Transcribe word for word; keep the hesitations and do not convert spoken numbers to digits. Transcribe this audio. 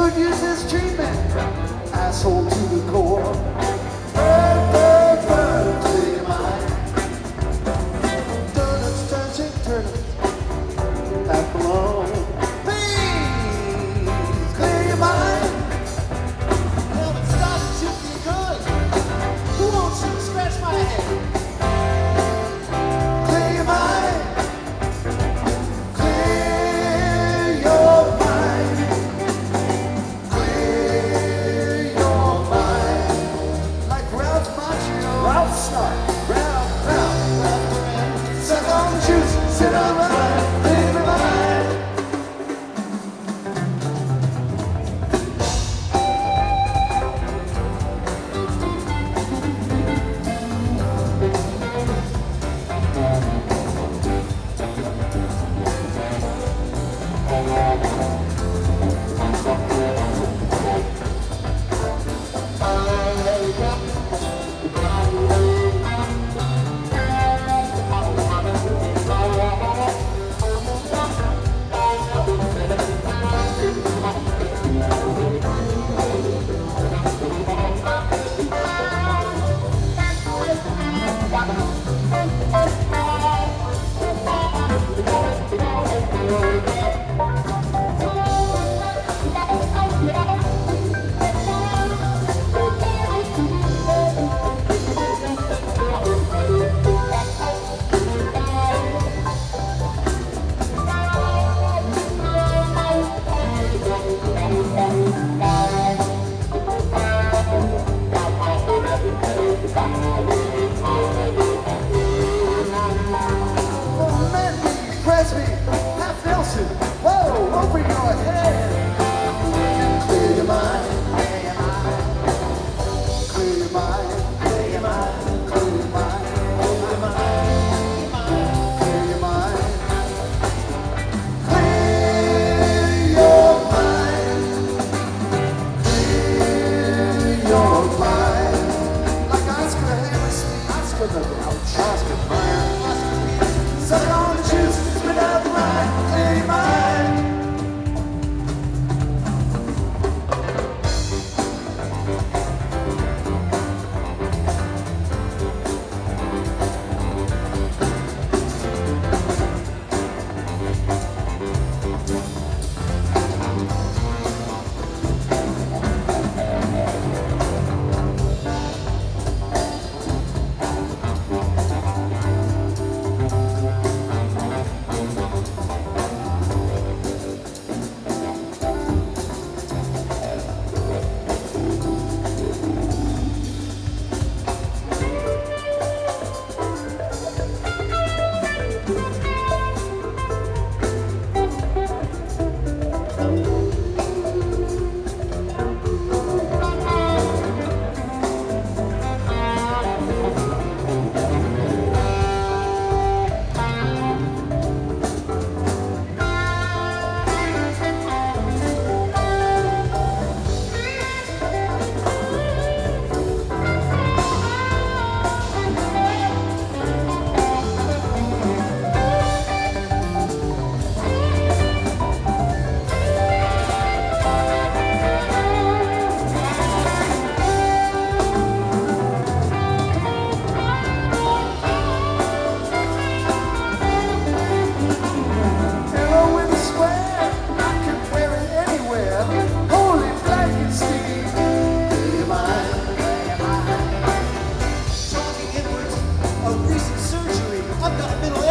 could use this treatment. Asshole to the core. Burn, burn, burn, clear your mind. Donuts, turns, turnips, that belong. Please, clear your mind. Hell, it started to be good. Who wants to scratch my head? Clear your mind. Clear your mind. Clear your mind. Like Ralph Macchio. Ralph Snark. Ralph, Ralph, Ralph. Suck on the juice, sit on the line. Clear your mind. I've got a middle